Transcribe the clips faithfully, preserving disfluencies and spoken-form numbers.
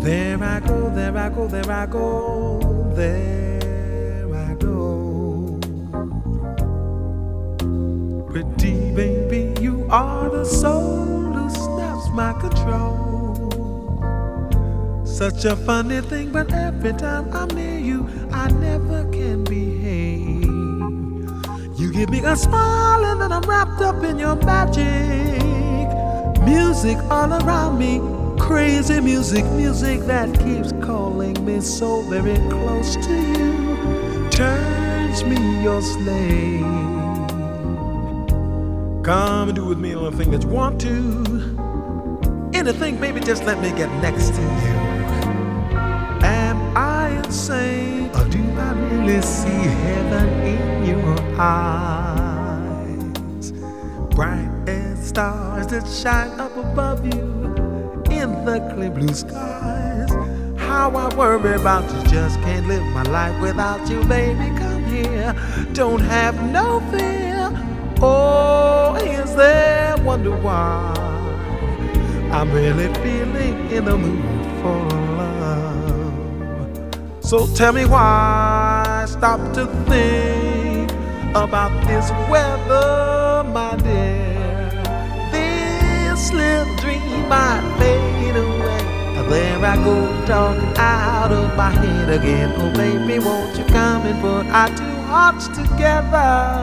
There I go, there I go, there I go, there I go. Pretty baby, you are the soul who snaps my control. Such a funny thing, but every time I'm near you, I never can behave. You give me a smile and then I'm wrapped up in your magic. Music all around me, crazy music, music that keeps calling me so very close to you. Turns me your slave. Come and do with me anything that you want to. Anything, baby, just let me get next to you. Am I insane, or do I really see heaven in your eyes? Bright as stars that shine up above you in the clear blue skies. How I worry about you, just can't live my life without you, baby. Come here, don't have no fear. Oh, is there wonder why I'm really feeling in the mood for love? So tell me why, stop to think about this weather, my dear. This little dream might fade away. There I go, talking out of my head again. Oh baby, won't you come and put our two hearts together?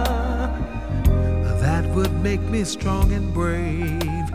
That would make me strong and brave.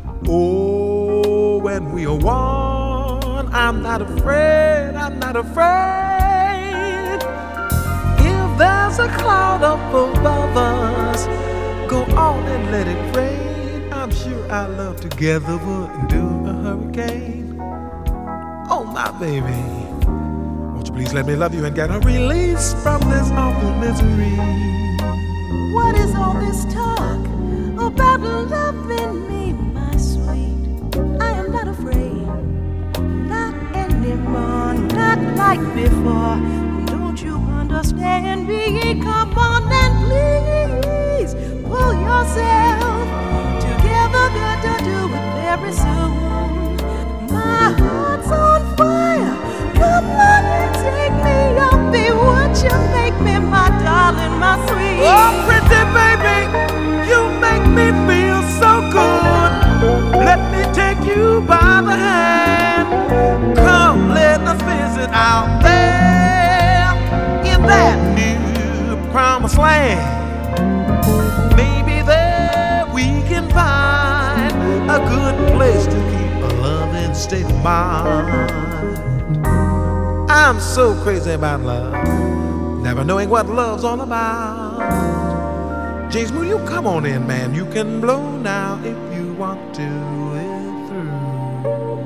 Oh, when we are one, I'm not afraid, I'm not afraid. If there's a cloud up above us, go on and let it rain. I'm sure our love together wouldn't do a hurricane. Oh, my baby, won't you please let me love you and get a release from this awful misery? What is all this talk about loving me, my sweet? I am not afraid, not anymore, not like before. Don't you understand me? Come on and please pull yourself together, got to do it very soon. My heart's on fire, come on and take me up, be what you make me, my darling, my sweet. Oh, pretty baby, you make me feel so good. Let me take you by the hand. Come, let us visit out there in that new promised land. Maybe there we can find a good place to keep a loving state of mind. I'm so crazy about love, never knowing what love's all about. James Moore, you come on in, man. You can blow now if you want to. We're through.